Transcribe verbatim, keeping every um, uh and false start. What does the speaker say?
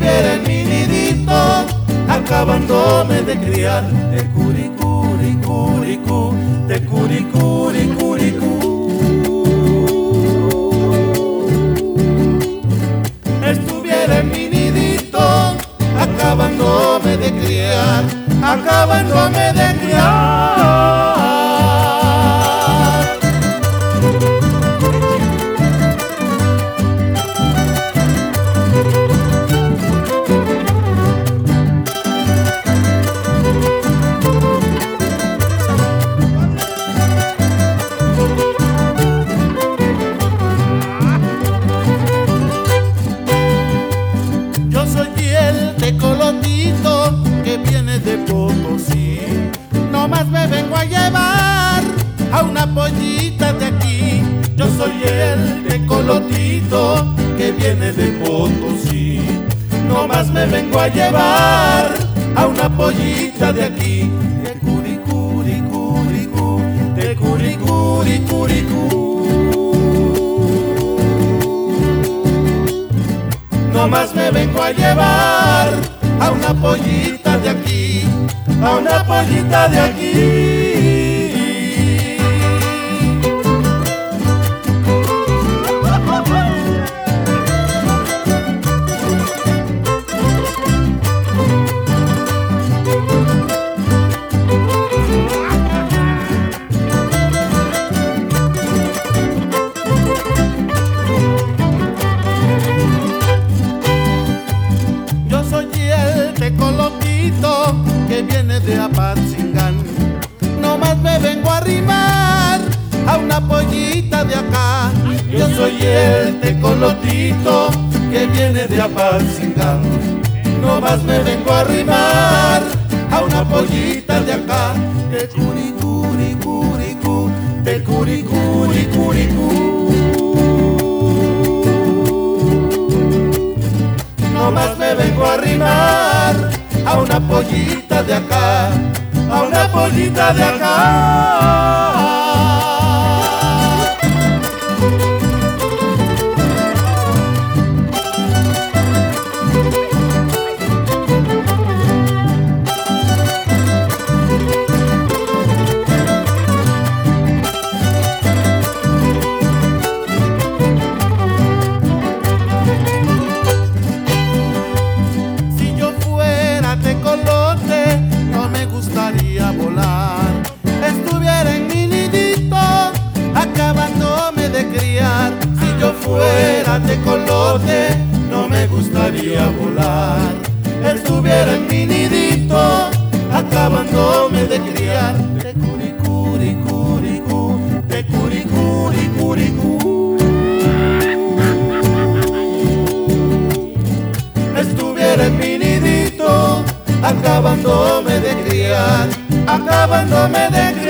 estuviera en mi nidito, acabándome de criar. Te curicuri, curicú, te curicuri, curicú. Estuviera en mi nidito, acabándome de criar, acabándome de criar. Yo soy el tecolotito que viene de Potosí. Nomás me vengo a llevar a una pollita de aquí. Yo soy el tecolotito que viene de Potosí. Nomás me vengo a llevar a una pollita de aquí. De curicuri, curicú, de curicuri, curicú. Nomás me vengo a llevar a una pollita de aquí, a una pollita de aquí. Tecolotito que viene de Apatzingán. Nomás me vengo a arrimar a una pollita de acá. Yo soy el tecolotito que viene de Apatzingán. Nomás me vengo a arrimar a una pollita de acá. De curicuri, curicú, de curicuri, curicú. Nomás me vengo a arrimar a una pollita de acá, a una pollita de acá. No me gustaría volar, estuviera en mi nidito, acabándome de criar. Si yo fuera tecolote, no me gustaría volar, estuviera en mi nidito, acabándome de criar. De curicuri, curicú, de curicuri, curicú. Estuviera en mi nidito, acabándome de criar, acabándome de criar.